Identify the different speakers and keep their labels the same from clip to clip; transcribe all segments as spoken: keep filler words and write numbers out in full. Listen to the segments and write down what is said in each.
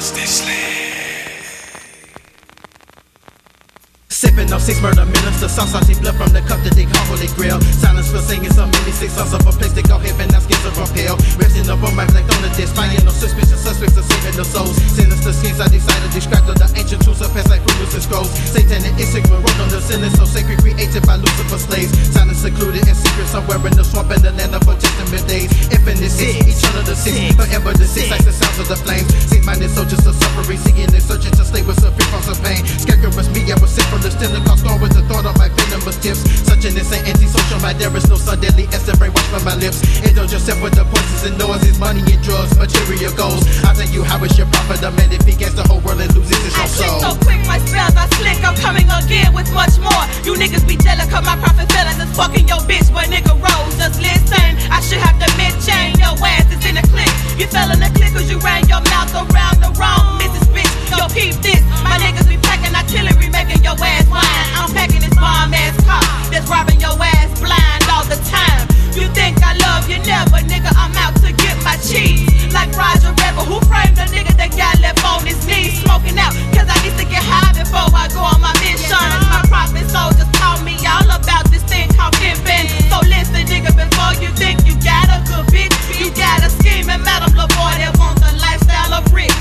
Speaker 1: Sipping on six murder millions, the sauce I see blood from the cup that they call Holy Grail. Silence for singing so many six songs of a place they call heaven, now skins are pale. Resting up on my black on the disc, flying no suspicion, suspects are saving no souls. Sinister skins, I decided to distract of the ancient truths of past like fruits and scrolls. Satanic instinct will wrote on the sin, so sacred, created by Lucifer slaves. Silence secluded in secret somewhere in the swamp in the land of Old Testament days. Infinite six, each other the six, forever the six, like the sounds of the flames. Six-minded soldiers of suffering, seeking and searching to slay with suffering from some pain. Scarecrows me, I was sent from the still cause gone with the thought of my venomous tips. Such an insane antisocial mind, there is no sun deadly essence brainwashed from my lips. Indulge yourself with the poisons and noises, money and drugs, material goals. I'll tell you how it's your profit, a man if he gets the whole world and loses his own soul.
Speaker 2: I click so quick, my spells are slick, I'm coming again with much more. You niggas be jealous cause my profit fell as fucking your bitch, but nigga rose. Just listen, I should have the mid-chain, your ass is in the click. You fell in the click cause you ran your mouth around the wrong Missus Bitch. Yo, peep this, my niggas be packing artillery, making your ass whine. I'm packing this bomb ass car that's robbing your ass blind all the time. You think I love you never, nigga, I'm out to get my cheese. Like Roger Rebel, who framed the nigga that got left on his knees smoking out, cause I need to get high before I go on my mission. My prophet soldiers taught me all about this thing called pimpin'. So listen, nigga, before you think you got a good bitch, you got a scheming Madam LaVoy that wants the lifestyle of rich.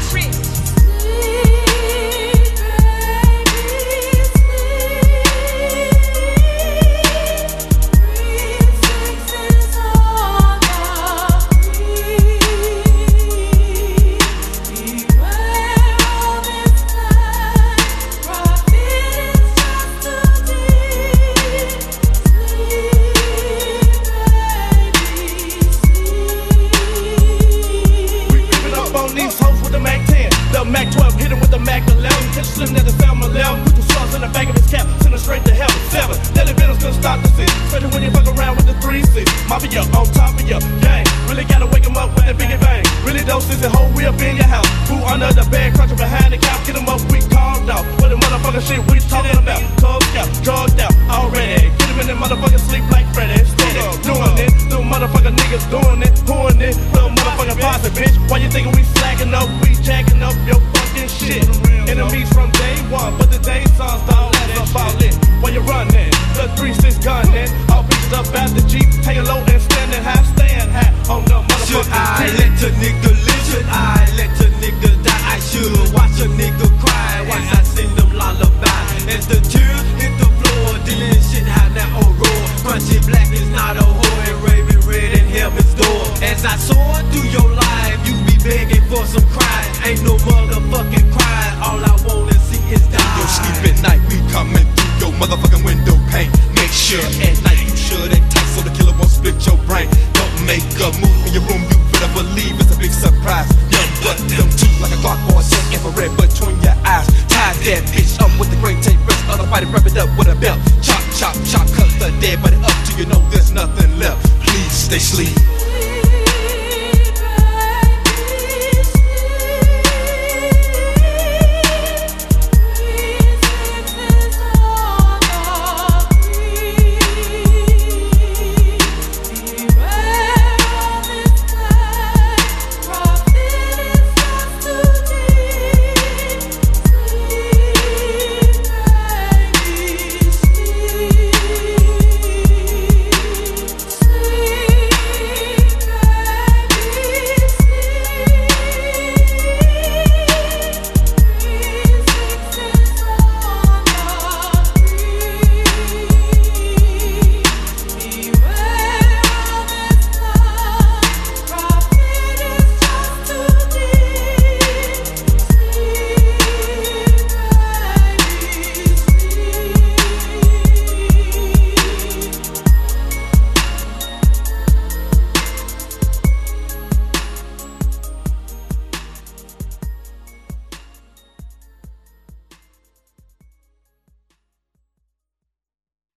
Speaker 3: Mac twelve, hit him with the Mac eleven. Catch slim at the Selma eleven. Put the sauce in the back of his cap, send him straight to heaven. Seven, Nelly Venom's gonna stop the six. Especially when you fuck around with the three six. Mafia on top of your gang. Really gotta wake him up with that biggie bang. Really don't sense the whole we up in your house. Who under the bed, crouching behind the couch. Get him up, we called out. What the motherfucking shit we talking about? Cub scout, drugged out already. Get him in that motherfucking sleep like Freddy. Steady, doing it. Little motherfucking niggas doing it. Pouring it. Little motherfucking posse, bitch. Why you thinking we slacking up? We jacking up your fucking shit. Enemies from day one, but the day songs dog, that's about it. While you running, the three six gunning. All bitches up at the Jeep, taking low and standing high, staying high on the motherfucking
Speaker 4: Should I let a nigga live? Should I let a nigga die? I should watch a nigga cry, watch I sing them lullaby. As the tears hit the floor, dealing shit high now on roar. Crunchy black is not a whore, and raving red in heaven's door. As I soar through your life, you be begging for some crying. Ain't no motherfucking crying, all I wanna see is die.
Speaker 5: Yo, sleep at night, we coming through your motherfucking window pane. Make sure at night you should and tight so the killer won't split your brain. Don't make a move in your room, you better believe it's a big surprise. Young but them teeth like a Glock or a set infrared between your eyes. Tie that bitch up with the great tape, rest of the body, wrap it up with a belt. Chop, chop, chop, cut the dead body up till you know there's nothing left. Please stay sleep.